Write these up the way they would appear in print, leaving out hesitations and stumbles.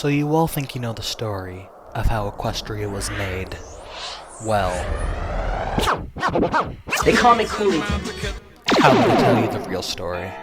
So you all think you know the story of how Equestria was made. Well, They call me Cooley. how about I tell you the real story?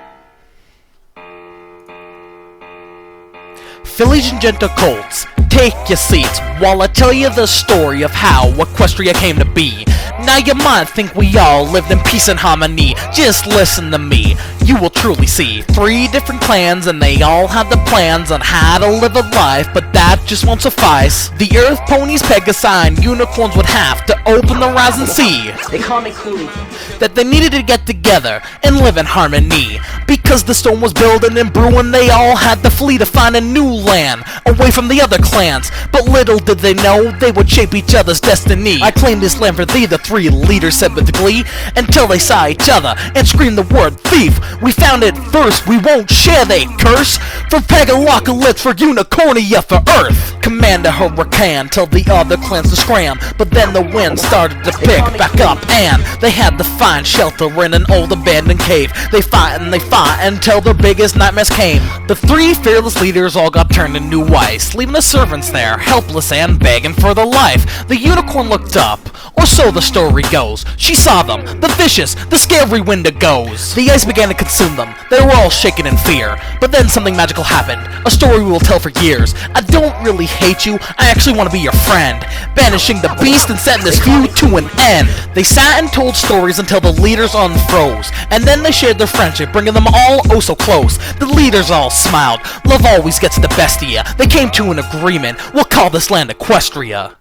Fillies and gentle colts, take your seats while I tell you the story of how Equestria came to be. Now you might think we all lived in peace and harmony. Just listen to me, you will truly see 3 different clans, and they all had the plans on how to live a life, but that just won't suffice. The earth ponies, Pegasi, and unicorns would have to open their eyes and see They call me Cooley. that they needed to get together and live in harmony. Because the storm was building and brewing, they all had to flee to find a new land, away from the other clans. But little did they know, they would shape each other's destiny. I claim this land for thee, the 3 leaders said with glee, until they saw each other and screamed the word thief. We found it first, we won't share, they curse. For Pegalocalypse, for Unicornia, for Earth. Commander Hurricane tell the other clans to scram, but then the wind started to pick back up, and they had to find shelter in an old abandoned cave. They fought and they fought until their biggest nightmares came. The 3 fearless leaders all got turned into ice, leaving the servants there, helpless and begging for their life. The unicorn looked up, or so the story goes. She saw them, the vicious, the scary Wendigos. The ice began to consume them, they were all shaken in fear. But then something magical happened, a story we will tell for years. I don't really hate you, I actually want to be your friend, banishing the beast and setting this feud to an end. They sat and told stories until the leaders unfroze, and then they shared their friendship, bringing them all oh so close. The leaders all smiled, love always gets the best of ya. They came to an agreement, we'll call this land Equestria.